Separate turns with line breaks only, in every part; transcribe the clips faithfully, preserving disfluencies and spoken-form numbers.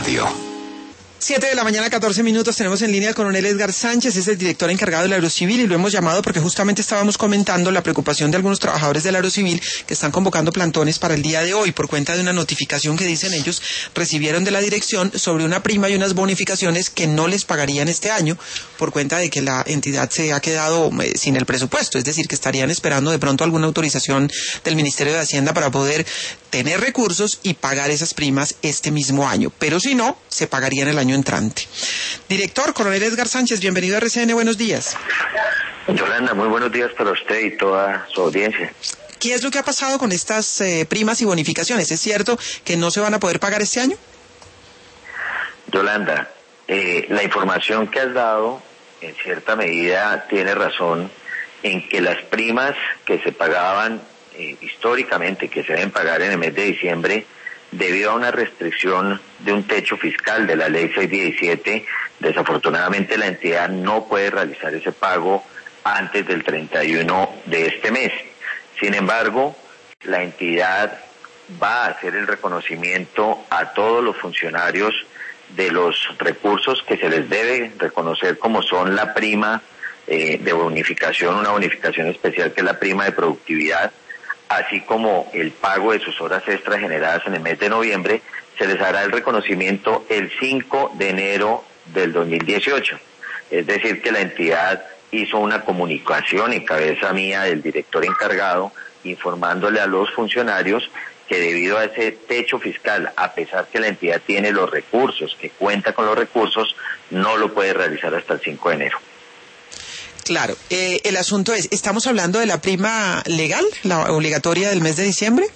Radio.
Siete de la mañana, catorce minutos, tenemos en línea al coronel Edgar Sánchez, es el director encargado del Aerocivil y lo hemos llamado porque justamente estábamos comentando la preocupación de algunos trabajadores del Aerocivil que están convocando plantones para el día de hoy por cuenta de una notificación que dicen ellos recibieron de la dirección sobre una prima y unas bonificaciones que no les pagarían este año por cuenta de que la entidad se ha quedado eh, sin el presupuesto, es decir, que estarían esperando de pronto alguna autorización del Ministerio de Hacienda para poder tener recursos y pagar esas primas este mismo año, pero si no, se pagarían el año entrante. Director, coronel Edgar Sánchez, bienvenido a R C N, buenos días.
Yolanda, muy buenos días para usted y toda su audiencia.
¿Qué es lo que ha pasado con estas eh, primas y bonificaciones? ¿Es cierto que no se van a poder pagar este año?
Yolanda, eh, la información que has dado en cierta medida tiene razón en que las primas que se pagaban eh, históricamente, que se deben pagar en el mes de diciembre, debido a una restricción de un techo fiscal de la ley seiscientos diecisiete, desafortunadamente la entidad no puede realizar ese pago antes del treinta y uno de este mes. Sin embargo, la entidad va a hacer el reconocimiento a todos los funcionarios de los recursos que se les debe reconocer, como son la prima eh, de bonificación, una bonificación especial que es la prima de productividad, así como el pago de sus horas extras generadas en el mes de noviembre. Se les hará el reconocimiento el cinco de enero del dos mil dieciocho. Es decir, que la entidad hizo una comunicación en cabeza mía del director encargado, informándole a los funcionarios que debido a ese techo fiscal, a pesar que la entidad tiene los recursos, que cuenta con los recursos, no lo puede realizar hasta el cinco de enero.
Claro, eh, el asunto es, ¿estamos hablando de la prima legal, la obligatoria del mes de diciembre?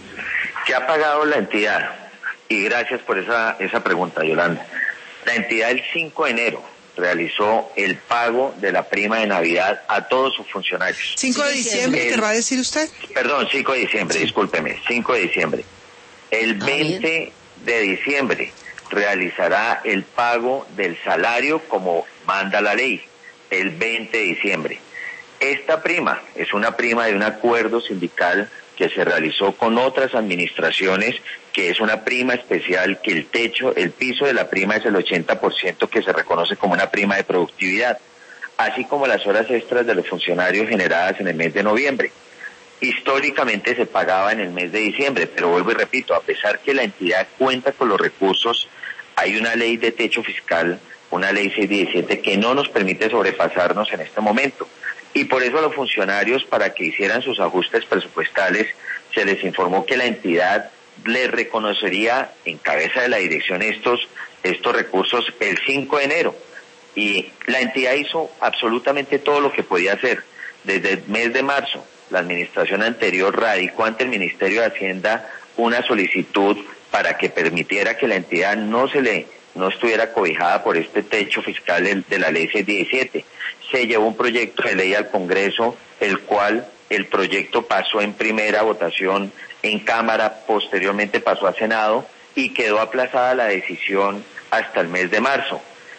¿Qué ha pagado la entidad? Y gracias por esa, esa pregunta, Yolanda. La entidad el cinco de enero realizó el pago de la prima de Navidad a todos sus funcionarios.
¿cinco de diciembre, querrá decir usted?
Perdón, cinco de diciembre, sí. Discúlpeme, cinco de diciembre. El veinte de diciembre realizará el pago del salario como manda la ley. El veinte de diciembre. Esta prima es una prima de un acuerdo sindical que se realizó con otras administraciones, que es una prima especial, que el techo, el piso de la prima es el ochenta por ciento, que se reconoce como una prima de productividad, así como las horas extras de los funcionarios generadas en el mes de noviembre. Históricamente se pagaba en el mes de diciembre, pero vuelvo y repito, a pesar que la entidad cuenta con los recursos, hay una ley de techo fiscal, una ley seiscientos diecisiete que no nos permite sobrepasarnos en este momento. Y por eso a los funcionarios, para que hicieran sus ajustes presupuestales, se les informó que la entidad les reconocería en cabeza de la dirección estos, estos recursos el cinco de enero. Y la entidad hizo absolutamente todo lo que podía hacer. Desde el mes de marzo, la administración anterior radicó ante el Ministerio de Hacienda una solicitud para que permitiera que la entidad no se le no estuviera cobijada por este techo fiscal de la ley seiscientos diecisiete. Se llevó un proyecto de ley al Congreso, el cual el proyecto pasó en primera votación en Cámara, posteriormente pasó a Senado y quedó aplazada la decisión hasta el mes de marzo.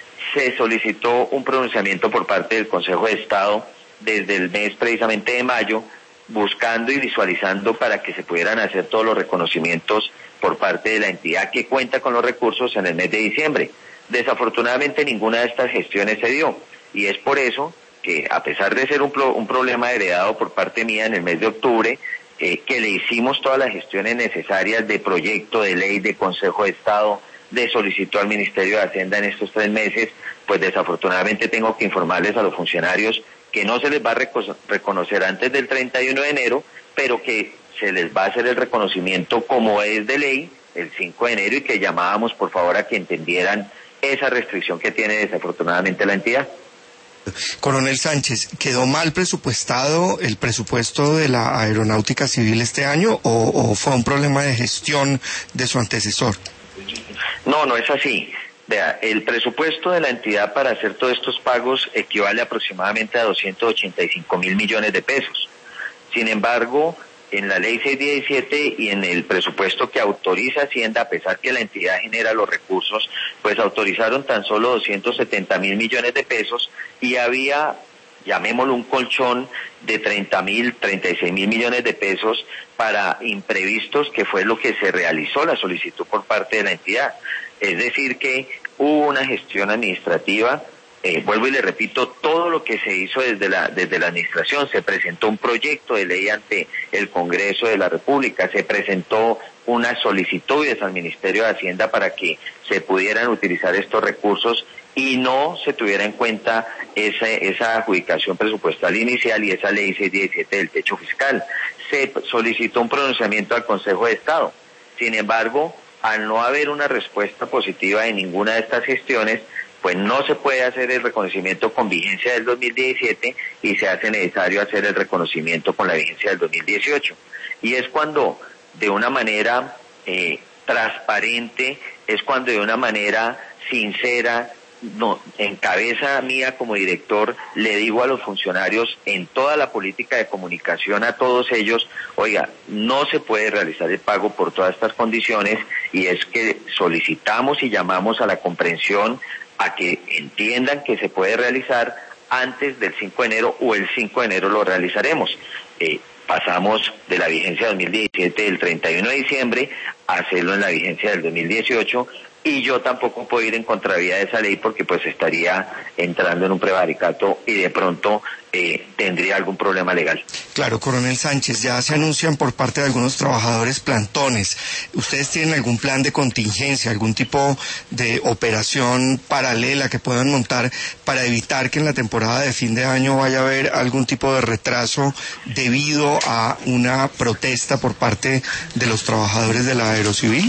Se solicitó un pronunciamiento por parte del Consejo de Estado desde el mes precisamente de mayo, buscando y visualizando para que se pudieran hacer todos los reconocimientos por parte de la entidad que cuenta con los recursos en el mes de diciembre. Desafortunadamente ninguna de estas gestiones se dio, y es por eso que, a pesar de ser un, pro, un problema heredado por parte mía en el mes de octubre, eh, que le hicimos todas las gestiones necesarias de proyecto de ley, de Consejo de Estado, de solicitud al Ministerio de Hacienda en estos tres meses, pues desafortunadamente tengo que informarles a los funcionarios que no se les va a reconocer antes del treinta y uno de enero, pero que se les va a hacer el reconocimiento como es de ley el cinco de enero, y que llamábamos por favor a que entendieran esa restricción que tiene desafortunadamente la entidad.
Coronel Sánchez, ¿quedó mal presupuestado el presupuesto de la Aeronáutica Civil este año o, o fue un problema de gestión de su antecesor?
No, no es así. Vea, el presupuesto de la entidad para hacer todos estos pagos equivale aproximadamente a doscientos ochenta y cinco mil millones de pesos. Sin embargo, en la ley seiscientos diecisiete y en el presupuesto que autoriza Hacienda, a pesar que la entidad genera los recursos, pues autorizaron tan solo doscientos setenta mil millones de pesos, y había, llamémoslo, un colchón de treinta mil, treinta y seis mil millones de pesos para imprevistos, que fue lo que se realizó la solicitud por parte de la entidad. Es decir que hubo una gestión administrativa. Eh, vuelvo y le repito, todo lo que se hizo desde la desde la administración, se presentó un proyecto de ley ante el Congreso de la República, se presentó unas solicitudes al Ministerio de Hacienda para que se pudieran utilizar estos recursos y no se tuviera en cuenta esa, esa adjudicación presupuestal inicial y esa ley seiscientos diecisiete del techo fiscal. Se solicitó un pronunciamiento al Consejo de Estado. Sin embargo, al no haber una respuesta positiva en ninguna de estas gestiones, pues no se puede hacer el reconocimiento con vigencia del dos mil diecisiete y se hace necesario hacer el reconocimiento con la vigencia del dos mil dieciocho. Y es cuando de una manera eh, transparente, es cuando de una manera sincera, no, en cabeza mía como director, le digo a los funcionarios en toda la política de comunicación a todos ellos, oiga, no se puede realizar el pago por todas estas condiciones, y es que solicitamos y llamamos a la comprensión, a que entiendan que se puede realizar antes del cinco de enero o el cinco de enero lo realizaremos. Eh, pasamos de la vigencia dos mil diecisiete del treinta y uno de diciembre a hacerlo en la vigencia del dos mil dieciocho, y yo tampoco puedo ir en contravía de esa ley porque pues estaría entrando en un prevaricato y de pronto eh, tendría algún problema legal.
Claro, coronel Sánchez, ya se anuncian por parte de algunos trabajadores plantones. ¿Ustedes tienen algún plan de contingencia, algún tipo de operación paralela que puedan montar para evitar que en la temporada de fin de año vaya a haber algún tipo de retraso debido a una protesta por parte de los trabajadores de la Aerocivil?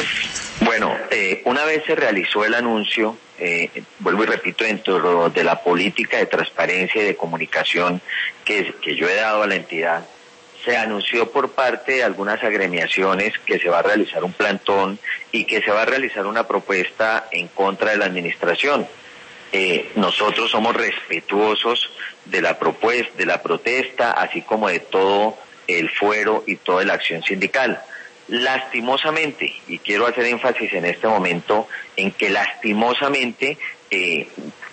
Bueno, eh, una vez se realizó el anuncio, eh, vuelvo y repito, dentro de la política de transparencia y de comunicación que, que yo he dado a la entidad, se anunció por parte de algunas agremiaciones que se va a realizar un plantón y que se va a realizar una propuesta en contra de la administración. Eh, nosotros somos respetuosos de la propuesta, de la protesta, así como de todo el fuero y toda la acción sindical. Lastimosamente, y quiero hacer énfasis en este momento, en que lastimosamente eh,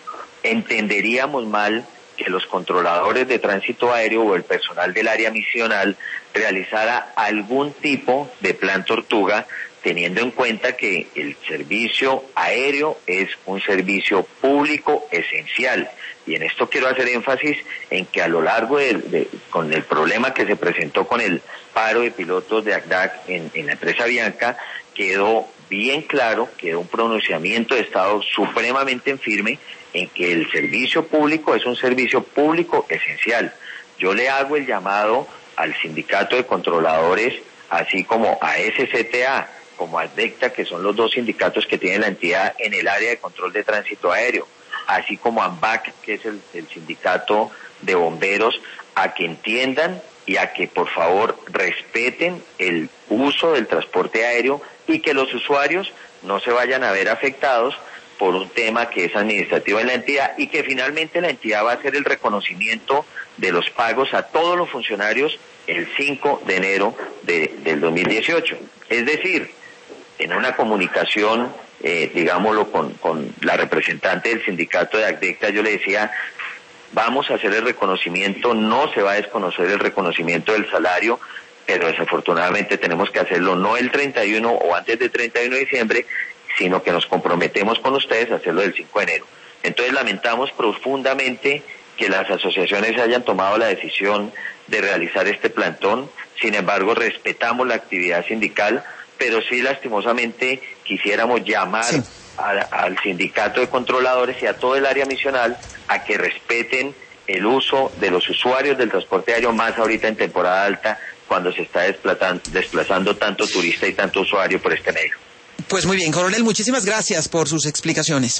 entenderíamos mal que los controladores de tránsito aéreo o el personal del área misional realizara algún tipo de plan tortuga, teniendo en cuenta que el servicio aéreo es un servicio público esencial. Y en esto quiero hacer énfasis en que a lo largo de, de con el problema que se presentó con el paro de pilotos de A C D A C en, en la empresa Avianca, quedó bien claro, quedó un pronunciamiento de Estado supremamente firme en que el servicio público es un servicio público esencial. Yo le hago el llamado al sindicato de controladores, así como a S C T A, como a ADECTA, que son los dos sindicatos que tiene la entidad en el área de control de tránsito aéreo, así como a AMBAC, que es el, el sindicato de bomberos, a que entiendan y a que por favor respeten el uso del transporte aéreo y que los usuarios no se vayan a ver afectados por un tema que es administrativo en la entidad, y que finalmente la entidad va a hacer el reconocimiento de los pagos a todos los funcionarios el cinco de enero de, del dos mil dieciocho. Es decir, en una comunicación, eh, digámoslo, con, con la representante del sindicato de ACDECTA, yo le decía, vamos a hacer el reconocimiento, no se va a desconocer el reconocimiento del salario, pero desafortunadamente tenemos que hacerlo no el treinta y uno o antes del treinta y uno de diciembre, sino que nos comprometemos con ustedes a hacerlo del cinco de enero. Entonces lamentamos profundamente que las asociaciones hayan tomado la decisión de realizar este plantón. Sin embargo, respetamos la actividad sindical, pero sí lastimosamente quisiéramos llamar sí. a, al sindicato de controladores y a todo el área misional a que respeten el uso de los usuarios del transporte aéreo, más ahorita en temporada alta, cuando se está desplazando, desplazando tanto turista y tanto usuario por este medio.
Pues muy bien, coronel, muchísimas gracias por sus explicaciones.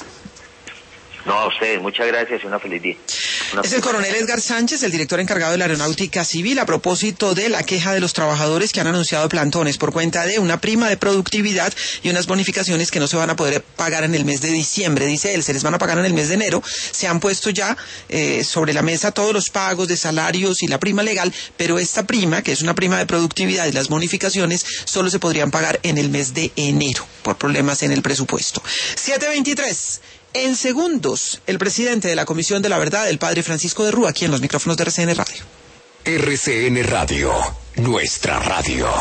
No, a ustedes, muchas gracias y una feliz día. Una
es el coronel Edgar Sánchez, el director encargado de la Aeronáutica Civil, a propósito de la queja de los trabajadores que han anunciado plantones por cuenta de una prima de productividad y unas bonificaciones que no se van a poder pagar en el mes de diciembre. Dice él, se les van a pagar en el mes de enero. Se han puesto ya eh, sobre la mesa todos los pagos de salarios y la prima legal, pero esta prima, que es una prima de productividad, y las bonificaciones solo se podrían pagar en el mes de enero por problemas en el presupuesto. siete veintitrés. En segundos, el presidente de la Comisión de la Verdad, el padre Francisco de Rúa, aquí en los micrófonos de R C N Radio.
R C N Radio, nuestra radio.